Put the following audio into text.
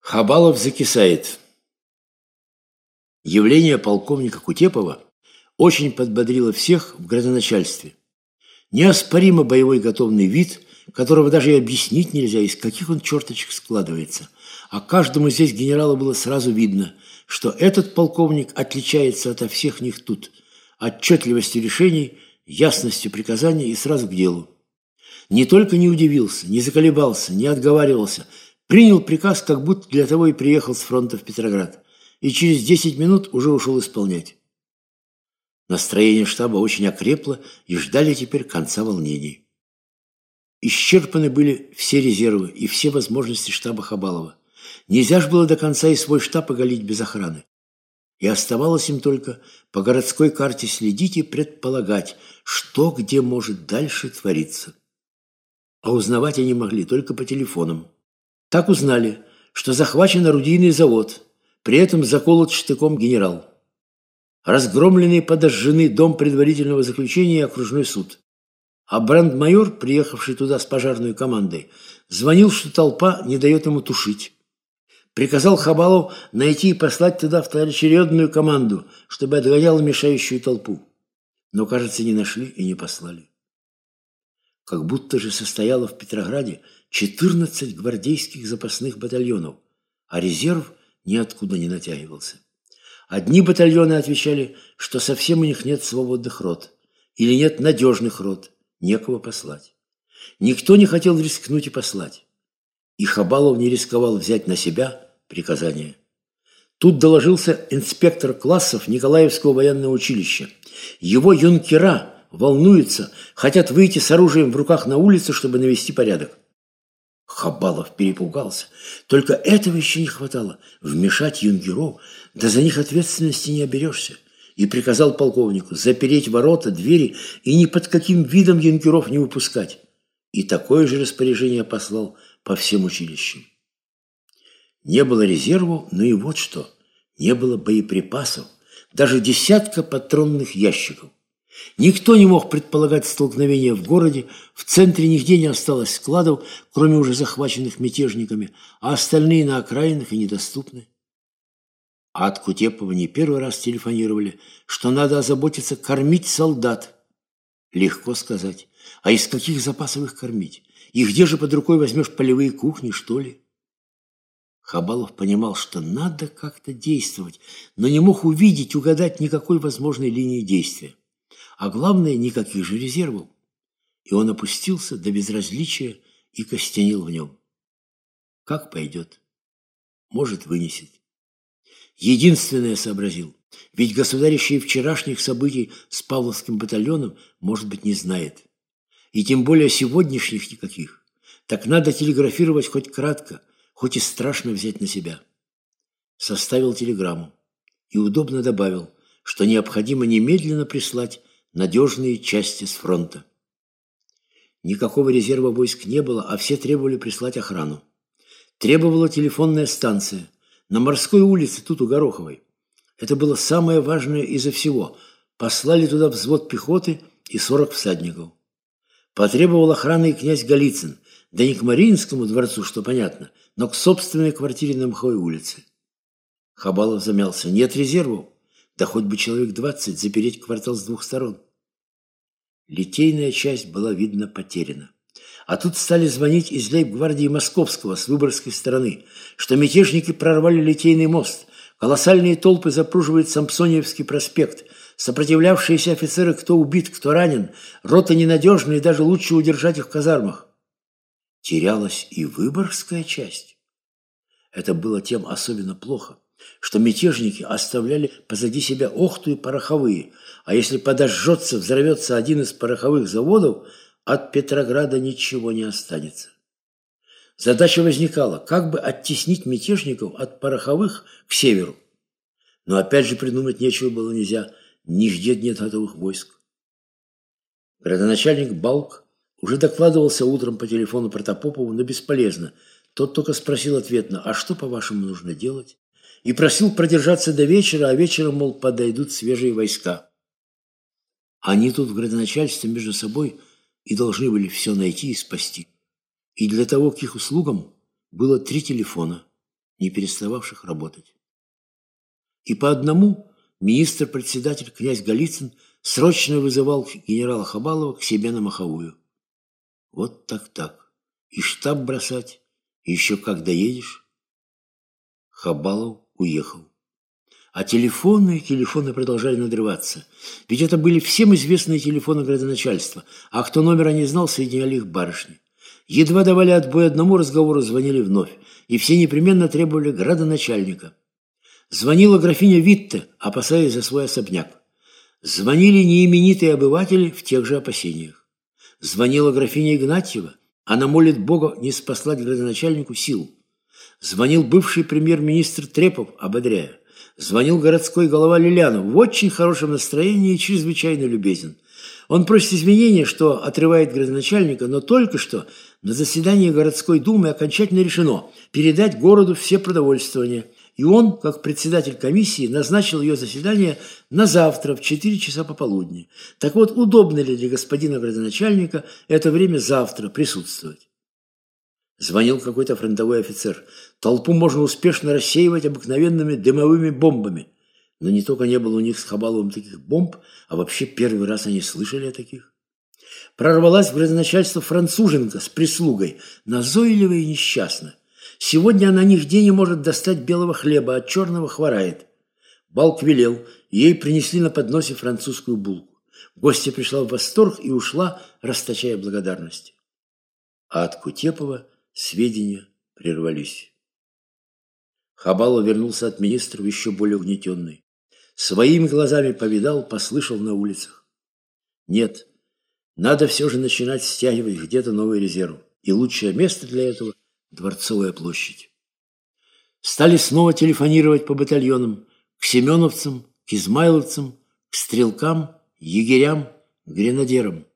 Хабалов закисает. Явление полковника Кутепова очень подбодрило всех в градоначальстве. Неоспоримо боевой готовный вид, которого даже и объяснить нельзя, из каких он черточек складывается. А каждому здесь генералу было сразу видно, что этот полковник отличается ото всех них тут отчетливостью решений, ясностью приказаний и сразу к делу. Не только не удивился, не заколебался, не отговаривался, принял приказ, как будто для того и приехал с фронта в Петроград, и через 10 минут уже ушел исполнять. Настроение штаба очень окрепло, и ждали теперь конца волнений. Исчерпаны были все резервы и все возможности штаба Хабалова. Нельзя ж было до конца и свой штаб оголить без охраны. И оставалось им только по городской карте следить и предполагать, что где может дальше твориться. А узнавать они могли только по телефонам. Так узнали, что захвачен орудийный завод, при этом заколот штыком генерал. Разгромленный и подожжены дом предварительного заключения и окружной суд. А брандмайор, приехавший туда с пожарной командой, звонил, что толпа не дает ему тушить. Приказал Хабалов найти и послать туда второочередную команду, чтобы отгоняла мешающую толпу. Но, кажется, не нашли и не послали. Как будто же состояло в Петрограде 14 гвардейских запасных батальонов, а резерв ниоткуда не натягивался. Одни батальоны отвечали, что совсем у них нет свободных рот или нет надежных рот, некого послать. Никто не хотел рискнуть и послать. И Хабалов не рисковал взять на себя приказание. Тут доложился инспектор классов Николаевского военного училища. Его юнкера волнуются, хотят выйти с оружием в руках на улицу, чтобы навести порядок. Хабалов перепугался. Только этого еще не хватало. Вмешать юнкеров, да за них ответственности не оберешься. И приказал полковнику запереть ворота, двери и ни под каким видом юнкеров не выпускать. И такое же распоряжение послал по всем училищам. Не было резерву, но и вот что. Не было боеприпасов, даже десятка патронных ящиков. Никто не мог предполагать столкновения в городе, в центре нигде не осталось складов, кроме уже захваченных мятежниками, а остальные на окраинах и недоступны. А от Кутепова не первый раз телефонировали, что надо озаботиться кормить солдат. Легко сказать. А из каких запасов их кормить? И где же под рукой возьмешь полевые кухни, что ли? Хабалов понимал, что надо как-то действовать, но не мог увидеть, угадать никакой возможной линии действия. А главное, никаких же резервов. И он опустился до безразличия и костенел в нем. Как пойдет? Может, вынесет. Единственное сообразил, ведь государь еще и вчерашних событий с Павловским батальоном, может быть, не знает. И тем более сегодняшних никаких. Так надо телеграфировать хоть кратко, хоть и страшно взять на себя. Составил телеграмму и удобно добавил, что необходимо немедленно прислать надежные части с фронта. Никакого резерва войск не было, а все требовали прислать охрану. Требовала телефонная станция на Морской улице, тут у Гороховой. Это было самое важное изо всего. Послали туда взвод пехоты и 40 всадников. Потребовал охраны и князь Голицын, да не к Мариинскому дворцу, что понятно, но к собственной квартире на Мховой улице. Хабалов замялся. Нет резервов? Да хоть бы человек 20 запереть квартал с двух сторон. Литейная часть была, видно, потеряна. А тут стали звонить из лейб-гвардии Московского с Выборгской стороны, что мятежники прорвали Литейный мост, колоссальные толпы запруживают Самсоньевский проспект, сопротивлявшиеся офицеры кто убит, кто ранен, рота ненадежная и даже лучше удержать их в казармах. Терялась и Выборгская часть. Это было тем особенно плохо, что мятежники оставляли позади себя Охту и Пороховые, а если подожжется, взорвется один из пороховых заводов, от Петрограда ничего не останется. Задача возникала, как бы оттеснить мятежников от Пороховых к северу. Но опять же придумать нечего было нельзя, нигде нет готовых войск. Градоначальник Балк уже докладывался утром по телефону Протопопову, но бесполезно. Тот только спросил ответно, а что, по-вашему, нужно делать? И просил продержаться до вечера, а вечером, мол, подойдут свежие войска. Они тут в градоначальстве между собой и должны были все найти и спасти. И для того к их услугам было 3 телефона. не перестававших работать. И по одному министр-председатель князь Голицын срочно вызывал генерала Хабалова к себе на Маховую. Вот так. И штаб бросать, и еще как доедешь. Хабалов уехал. А телефоны продолжали надрываться. Ведь это были всем известные телефоны градоначальства, а кто номера не знал, соединяли их барышни. Едва давали отбой одному разговору, звонили вновь, и все непременно требовали градоначальника. Звонила графиня Витте, опасаясь за свой особняк. Звонили неименитые обыватели в тех же опасениях. Звонила графиня Игнатьева, она молит Бога не спаслать градоначальнику сил. Звонил бывший премьер-министр Трепов, ободряя. Звонил городской голова Лилянов в очень хорошем настроении и чрезвычайно любезен. Он просит извинения, что отрывает градоначальника, но только что на заседании городской думы окончательно решено передать городу все продовольствования. И он, как председатель комиссии, назначил ее заседание на завтра в 4 часа пополудни. Так вот, удобно ли для господина градоначальника это время завтра присутствовать? Звонил какой-то фронтовой офицер. Толпу можно успешно рассеивать обыкновенными дымовыми бомбами. Но не только не было у них с Хабаловым таких бомб, а вообще первый раз они слышали о таких. Прорвалась в градоначальство француженка с прислугой, назойливая и несчастна. Сегодня она нигде не может достать белого хлеба, от черного хворает. Балк велел, ей принесли на подносе французскую булку. Гостья пришла в восторг и ушла, расточая благодарности. А от Кутепова сведения прервались. Хабалов вернулся от министров еще более угнетенный. Своими глазами повидал, послышал на улицах. Нет, надо все же начинать стягивать где-то новый резерв. И лучшее место для этого – Дворцовая площадь. Стали снова телефонировать по батальонам, к семеновцам, к измайловцам, к стрелкам, егерям, гренадерам.